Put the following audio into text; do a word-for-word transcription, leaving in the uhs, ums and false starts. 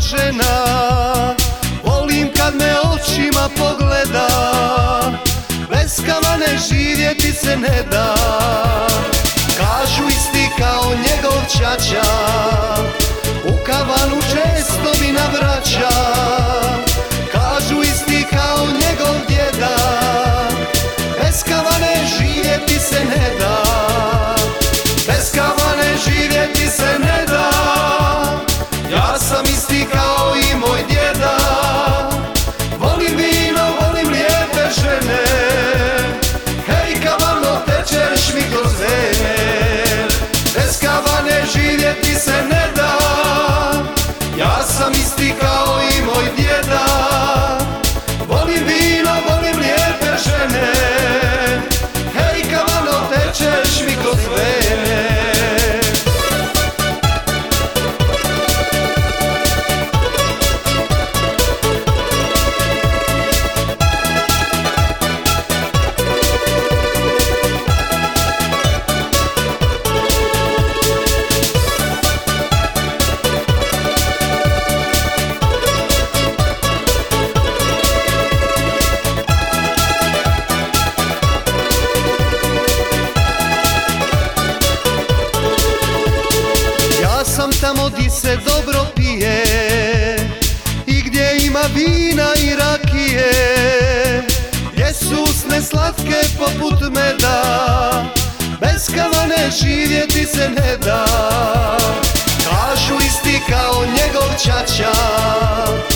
žena, volim kad me očima pogleda, bez kavane živjeti se ne da. Kažu isti kao njegov ćaća, u kavanu često mi navraća. Kažu isti kao njegov djeda, bez kavane živjeti se ne da. Bez kavane živjeti se ne da. Ja sam isti kao i moj djeda, volim vino, volim lijepe žene. Hej kavano, tečeš mi kroz vene. Bez kavane živjeti se ne da. Ja sam isti kao i moj djeda, volim vino, volim lijepe žene. Hej kavano, tečeš mi kroz vene. Ja sam tamo di se dobro pije i gdje ima vina i rakije, gdje su usne slatke poput meda, bez kavane živjeti se ne da. Kažu isti kao njegov ćaća,